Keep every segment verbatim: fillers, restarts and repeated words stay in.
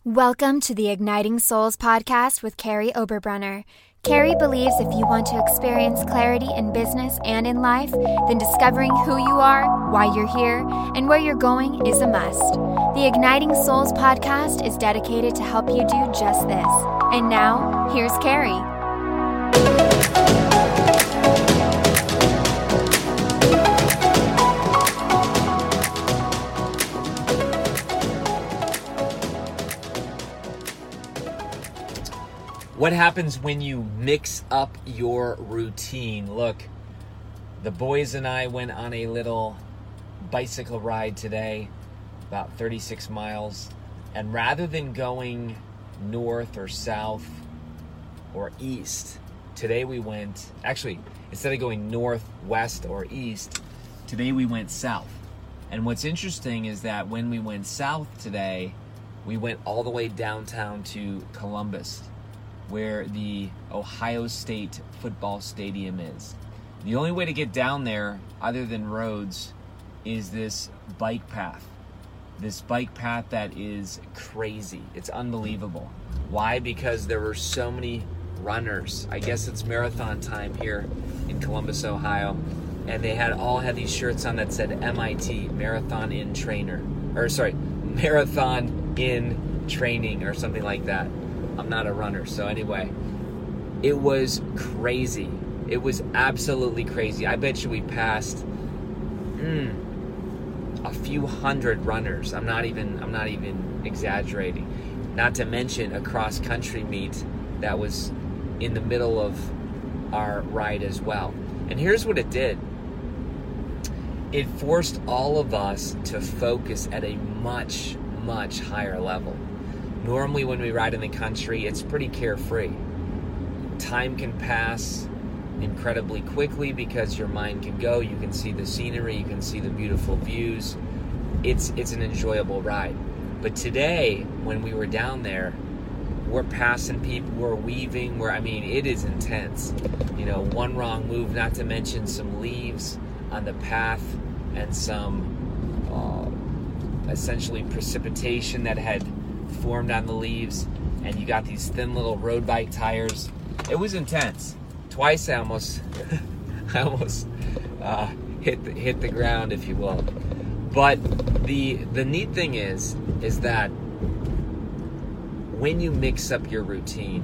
Welcome to the Igniting Souls podcast with Carrie Oberbrunner. Carrie believes if you want to experience clarity in business and in life, then discovering who you are, why you're here, and where you're going is a must. The Igniting Souls podcast is dedicated to help you do just this. And now, here's Carrie. What happens when you mix up your routine? Look, the boys and I went on a little bicycle ride today, about thirty-six miles, and rather than going north or south or east, today we went, actually, instead of going north, west, or east, today we went south. And what's interesting is that when we went south today, we went all the way downtown to Columbus, where the Ohio State football stadium is. The only way to get down there, other than roads, is this bike path. This bike path that is crazy. It's unbelievable. Why? Because there were so many runners. I guess it's marathon time here in Columbus, Ohio. And they had all had these shirts on that said M I T, Marathon in Trainer. Or sorry, Marathon in Training or something like that. I'm not a runner, so anyway, it was crazy. It was absolutely crazy. I bet you we passed mm, a few hundred runners. I'm not even I'm not even exaggerating. Not to mention a cross-country meet that was in the middle of our ride as well. And here's what it did. It forced all of us to focus at a much, much higher level. Normally when we ride in the country, it's pretty carefree. Time can pass incredibly quickly because your mind can go. You can see the scenery, you can see the beautiful views. It's it's an enjoyable ride. But today, when we were down there, we're passing people, we're weaving, we're, I mean, it is intense. You know, one wrong move, not to mention some leaves on the path and some uh, essentially precipitation that had formed on the leaves, and you got these thin little road bike tires. It was intense. Twice I almost I almost uh, hit the, hit the ground, if you will. But the the neat thing is is that when you mix up your routine,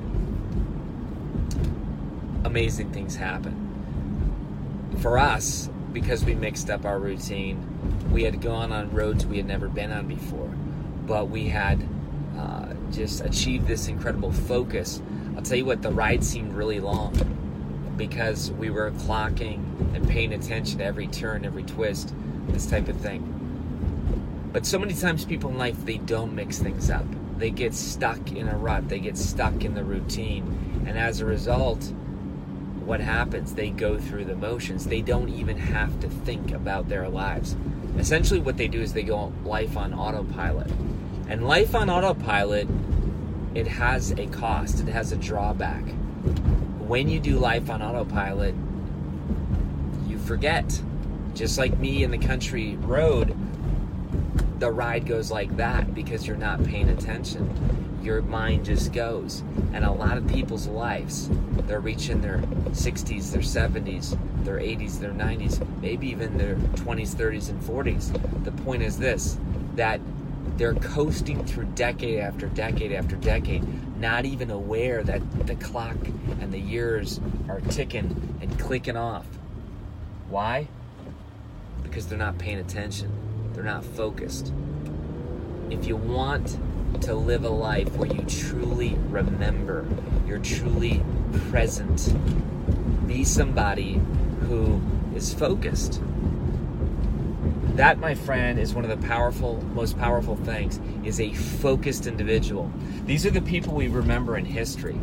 amazing things happen. For us, because we mixed up our routine, we had gone on roads we had never been on before, but we had Uh, just achieve this incredible focus. I'll tell you what, the ride seemed really long because we were clocking and paying attention to every turn, every twist, this type of thing. But so many times people in life, they don't mix things up. They get stuck in a rut. They get stuck in the routine. And as a result, what happens? They go through the motions. They don't even have to think about their lives. Essentially what they do is they go life on autopilot. And life on autopilot, it has a cost. It has a drawback. When you do life on autopilot, you forget. Just like me in the country road, the ride goes like that because you're not paying attention. Your mind just goes. And a lot of people's lives, they're reaching their sixties, their seventies, their eighties, their nineties, maybe even their twenties, thirties, and forties. The point is this, that they're coasting through decade after decade after decade, not even aware that the clock and the years are ticking and clicking off. Why? Because they're not paying attention. They're not focused. If you want to live a life where you truly remember, you're truly present, be somebody who is focused. That, my friend, is one of the powerful, most powerful things, is a focused individual. These are the people we remember in history.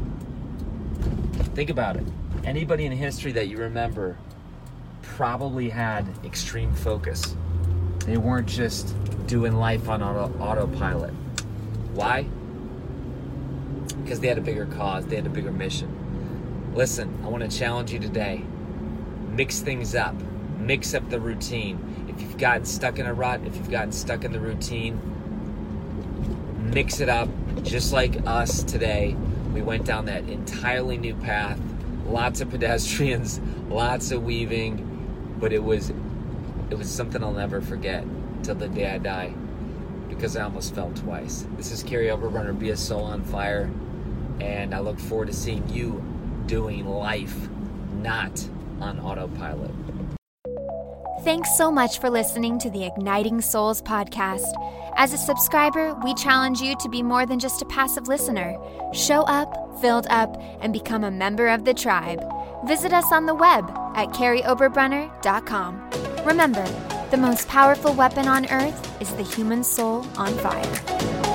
Think about it. Anybody in history that you remember probably had extreme focus. They weren't just doing life on auto, autopilot. Why? Because they had a bigger cause. They had a bigger mission. Listen, I want to challenge you today. Mix things up. Mix up the routine. If you've gotten stuck in a rut, if you've gotten stuck in the routine, mix it up, just like us today. We went down that entirely new path, lots of pedestrians, lots of weaving, but it was it was something I'll never forget till the day I die, because I almost fell twice. This is Carrie Oberbrunner, Be a Soul on Fire, and I look forward to seeing you doing life not on autopilot. Thanks so much for listening to the Igniting Souls podcast. As a subscriber, we challenge you to be more than just a passive listener. Show up, filled up, and become a member of the tribe. Visit us on the web at carrie oberbrunner dot com. Remember, the most powerful weapon on earth is the human soul on fire.